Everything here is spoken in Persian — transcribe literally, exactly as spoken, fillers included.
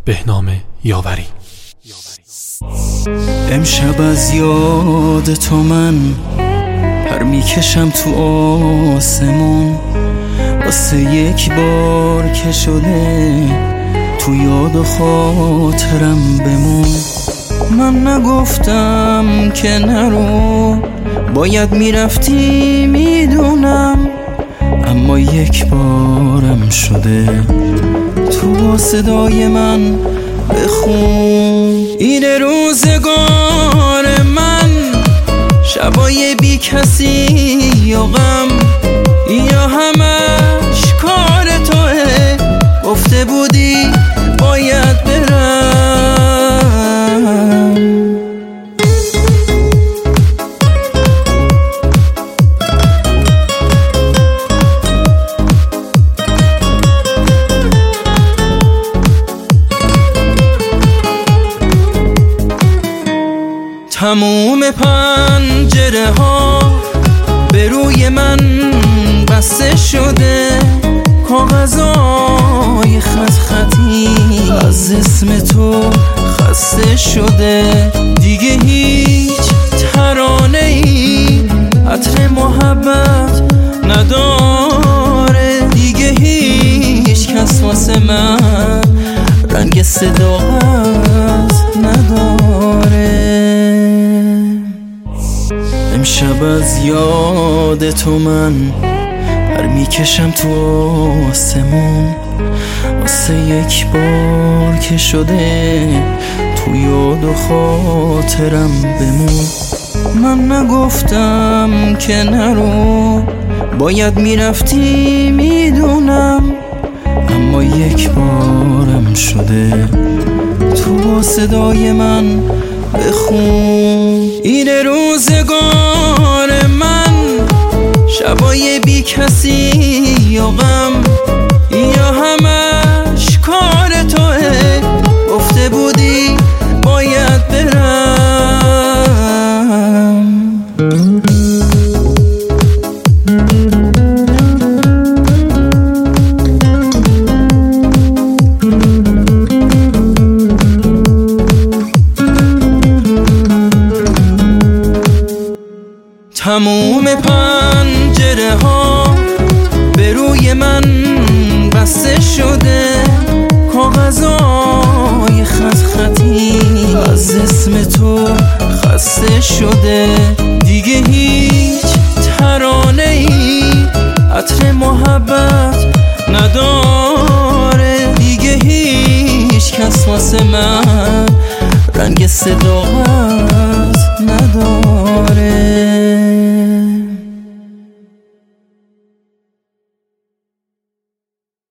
بهنام یاوری. امشب از یاد تو من پر میکشم تو آسمون، واسه یک بار که شده تو یاد و خاطرم بمون. من نگفتم که نرو، باید میرفتی میدونم، اما یک بارم شده تو با صدای من بخون. این روزگار من، شبای بی کسی یا غم، یا همش کار توه، گفته بودی باید برم. تموم پنجره ها به روی من بسته شده، کاغذای خط خطی از اسم تو خسته شده. دیگه هیچ ترانه ای عطر محبت نداره، دیگه هیچ کس واسه من رنگ صداقت نداره. امشب از یاد تو من پر میکشم تو آسمون، واسه یک بار که شده تو یاد و خاطرم بمون. من نگفتم که نرو، باید میرفتی میدونم، اما یک بارم شده تو با صدای من بخون. این روزگار من، شبای بی کسی یا غم، یا همش کار توه، گفته بودی باید برم. تموم پنجره ها به روی من بسته شده، کاغذای خط خطی از اسم تو خسته شده. دیگه هیچ ترانه ای عطر محبت نداره، دیگه هیچ کس واسه من رنگ صداقت